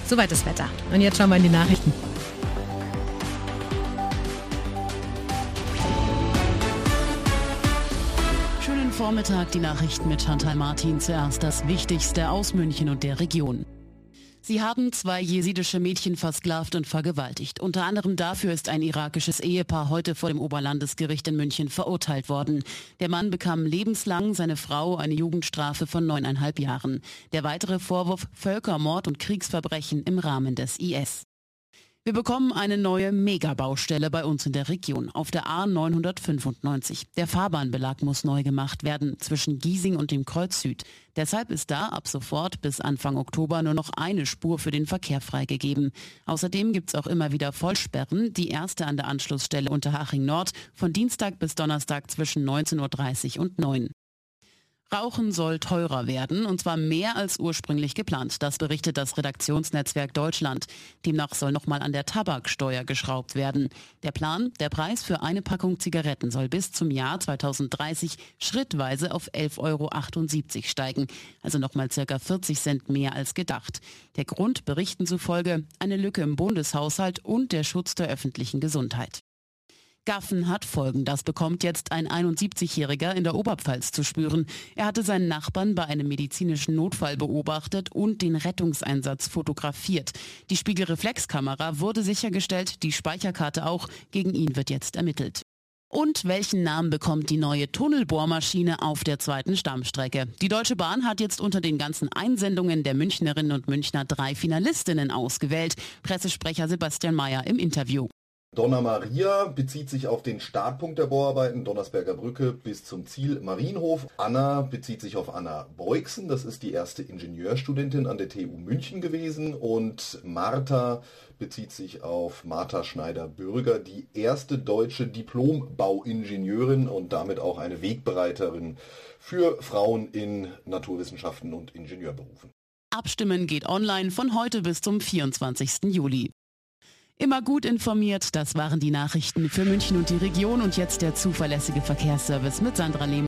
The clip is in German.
Soweit das Wetter. Und jetzt schauen wir in die Nachrichten. Schönen Vormittag, die Nachrichten mit Chantal Martin. Zuerst das Wichtigste aus München und der Region. Sie haben 2 jesidische Mädchen versklavt und vergewaltigt. Unter anderem dafür ist ein irakisches Ehepaar heute vor dem Oberlandesgericht in München verurteilt worden. Der Mann bekam lebenslang, seine Frau eine Jugendstrafe von 9,5 Jahren. Der weitere Vorwurf: Völkermord und Kriegsverbrechen im Rahmen des IS. Wir bekommen eine neue Megabaustelle bei uns in der Region, auf der A995. Der Fahrbahnbelag muss neu gemacht werden zwischen Giesing und dem Kreuz Süd. Deshalb ist da ab sofort bis Anfang Oktober nur noch eine Spur für den Verkehr freigegeben. Außerdem gibt es auch immer wieder Vollsperren, die erste an der Anschlussstelle Unterhaching Nord von Dienstag bis Donnerstag zwischen 19.30 Uhr und 9 Uhr. Rauchen soll teurer werden, und zwar mehr als ursprünglich geplant. Das berichtet das Redaktionsnetzwerk Deutschland. Demnach soll nochmal an der Tabaksteuer geschraubt werden. Der Plan: Der Preis für eine Packung Zigaretten soll bis zum Jahr 2030 schrittweise auf 11,78 € steigen. Also nochmal ca. 40 Cent mehr als gedacht. Der Grund, Berichten zufolge, eine Lücke im Bundeshaushalt und der Schutz der öffentlichen Gesundheit. Gaffen hat Folgen. Das bekommt jetzt ein 71-Jähriger in der Oberpfalz zu spüren. Er hatte seinen Nachbarn bei einem medizinischen Notfall beobachtet und den Rettungseinsatz fotografiert. Die Spiegelreflexkamera wurde sichergestellt, die Speicherkarte auch. Gegen ihn wird jetzt ermittelt. Und welchen Namen bekommt die neue Tunnelbohrmaschine auf der 2. Stammstrecke? Die Deutsche Bahn hat jetzt unter den ganzen Einsendungen der Münchnerinnen und Münchner 3 Finalistinnen ausgewählt. Pressesprecher Sebastian Mayer im Interview. Donna Maria bezieht sich auf den Startpunkt der Bohrarbeiten, Donnersberger Brücke, bis zum Ziel Marienhof. Anna bezieht sich auf Anna Beugsen, das ist die erste Ingenieurstudentin an der TU München gewesen. Und Martha bezieht sich auf Martha Schneider-Bürger, die erste deutsche Diplom-Bauingenieurin und damit auch eine Wegbereiterin für Frauen in Naturwissenschaften und Ingenieurberufen. Abstimmen geht online von heute bis zum 24. Juli. Immer gut informiert, das waren die Nachrichten für München und die Region, und jetzt der zuverlässige Verkehrsservice mit Sandra Lehmann.